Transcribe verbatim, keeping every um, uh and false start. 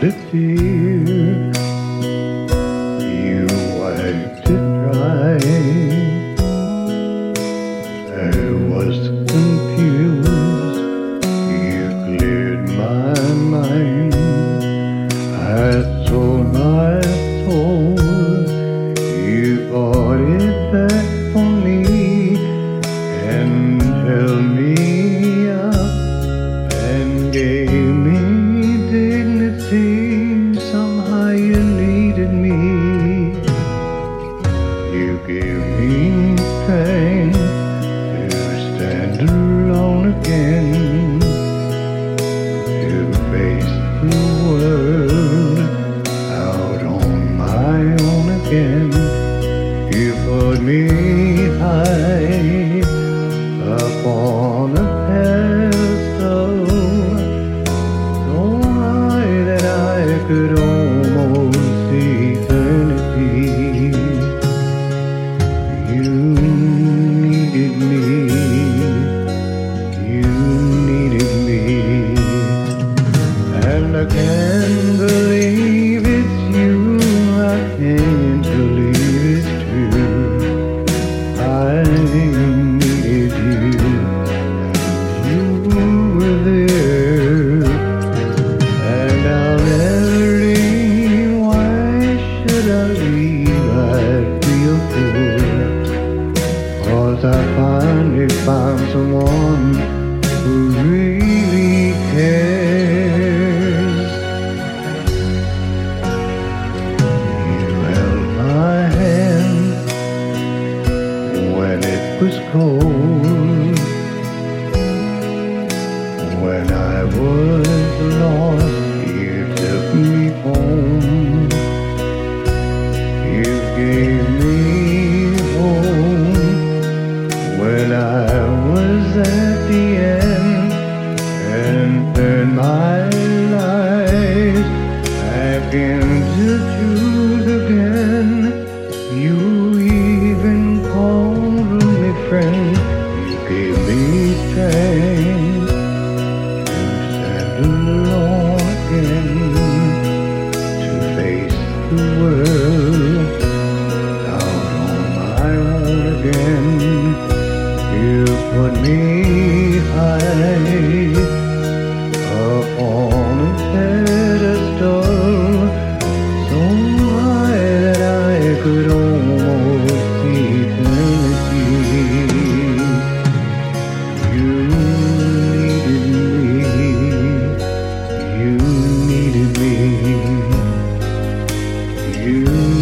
a tear, you wiped it dry. I was confused, you cleared my mind. I told my soul, you bought it back for me, and held me up and gave me dignity. Somehow you needed me. You gave me strength to stand alone again, to face the world out on my own again. You put me high upon a pedestal, so high that I could almost see eternity. You needed me, you needed me, and I can't believe it's you, I can't believe it's true. I needed you, and you were there, and I'll never leave. Why should I leave? I feel fool, 'cause I finally found someone who really cares. You held my hand when it was cold, when I was lost, you took me home. You gave me hope when I was at the end, and turned my life back into truth again. You even called me friend. You gave me strength to stand alone again, to face the world out on my own again. You put me high upon a pedestal, so high that I could almost see eternity. You needed me, you needed me, you